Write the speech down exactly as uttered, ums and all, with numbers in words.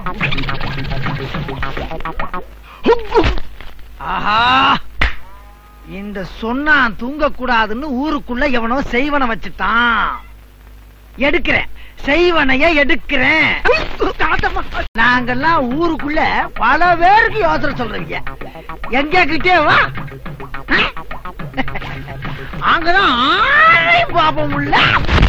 ஆஹா, இந்த சொன்னா தூங்க கூடாதுன்னு ஊருக்குள்ள எவனோ செய்வன வச்சுட்டான். எடுக்கிறேன், செய்வனைய எடுக்கிறேன். நாங்கெல்லாம் ஊருக்குள்ள பல பேருக்கு யோசனை சொல்றீங்க, எங்க கிட்டே வா. அங்கதான் பாப்போம் உள்ள.